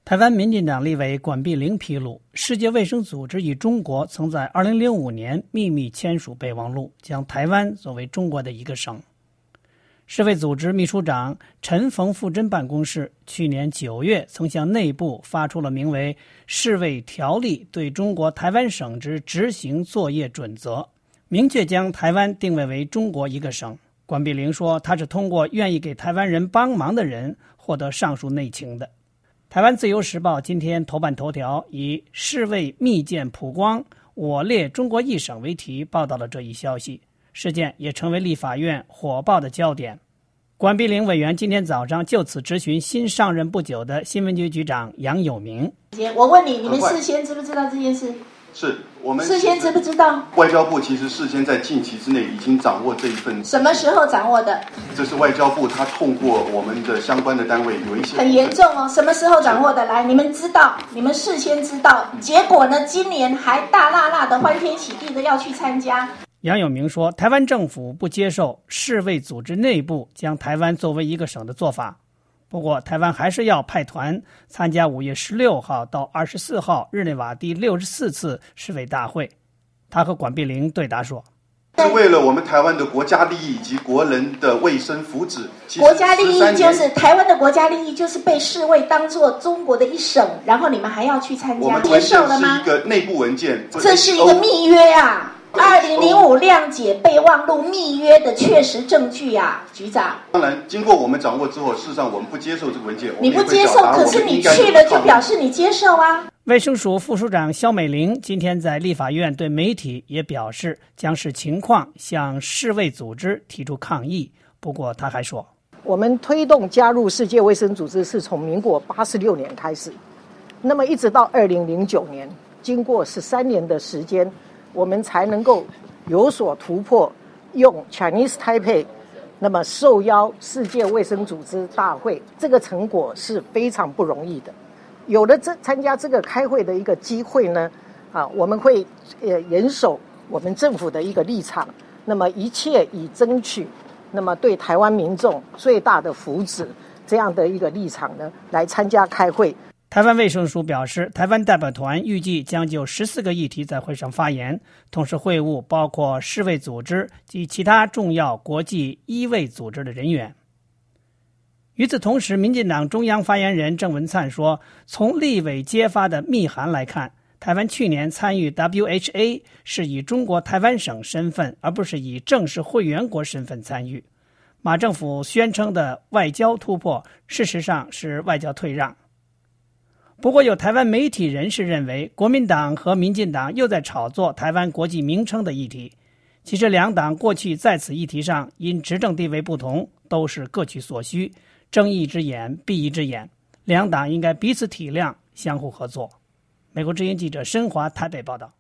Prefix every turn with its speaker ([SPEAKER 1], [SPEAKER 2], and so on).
[SPEAKER 1] 台湾民进党立委管碧玲披露，世界卫生组织与中国曾在2005年秘密签署备忘录，将台湾作为中国的一个省。世卫组织秘书长陈冯富珍办公室去年9月曾向内部发出了名为《世卫条例对中国台湾省之执行作业准则》，明确将台湾定位为中国一个省。管碧玲说，他是通过愿意给台湾人帮忙的人获得上述内情的。台湾自由时报今天头版头条以世卫密件曝光，我列中国一省为题报道了这一消息，事件也成为立法院火爆的焦点。管碧玲委员今天早上就此质询新上任不久的新闻局局长杨有明。
[SPEAKER 2] 我问你，你们事先知不知道这件事？
[SPEAKER 3] 是我们
[SPEAKER 2] 事先知不知道？
[SPEAKER 3] 外交部其实事先在近期之内已经掌握这一份。
[SPEAKER 2] 什么时候掌握的？
[SPEAKER 3] 这是外交部他透过我们的相关的单位有一些
[SPEAKER 2] 很严重哦。什么时候掌握的？来，你们知道，你们事先知道，结果呢？今年还大辣辣的欢天喜地的要去参加。
[SPEAKER 1] 杨有明说，台湾政府不接受世卫组织内部将台湾作为一个省的做法。不过，台湾还是要派团参加5月16号到24号日内瓦第64次世卫大会。他和管碧玲对答说，
[SPEAKER 3] 是为了我们台湾的国家利益以及国人的卫生福祉。
[SPEAKER 2] 国家利益就是台湾的国家利益，就是被世卫当作中国的一省，然后你们还要去参加，接受了吗？
[SPEAKER 3] 是一个内部文件，
[SPEAKER 2] 这是一个密约啊。2005谅解备忘录密约的确实证据啊，局长。
[SPEAKER 3] 当然，经过我们掌握之后，事实上我们不接受这个文件。
[SPEAKER 2] 你不接受，可是你去了就表示你接受啊。
[SPEAKER 1] 卫生署副署长肖美玲今天在立法院对媒体也表示，将视情况向世卫组织提出抗议。不过他还说，
[SPEAKER 4] 我们推动加入世界卫生组织是从民国86年开始，那么一直到2009年，经过13年的时间，我们才能够有所突破，用 Chinese Taipei 那么受邀世界卫生组织大会，这个成果是非常不容易的。有了参加这个开会的一个机会呢，我们会严守我们政府的一个立场，那么一切以争取那么对台湾民众最大的福祉这样的一个立场呢来参加开会。
[SPEAKER 1] 台湾卫生署表示，台湾代表团预计将就14个议题在会上发言，同时会晤包括世卫组织及其他重要国际医卫组织的人员。与此同时，民进党中央发言人郑文灿说，从立委揭发的密函来看，台湾去年参与 WHA 是以中国台湾省身份，而不是以正式会员国身份参与。马政府宣称的外交突破，事实上是外交退让。不过有台湾媒体人士认为，国民党和民进党又在炒作台湾国际名称的议题。其实两党过去在此议题上因执政地位不同，都是各取所需，睁一只眼闭一只眼，两党应该彼此体谅，相互合作。美国之音记者申华台北报道。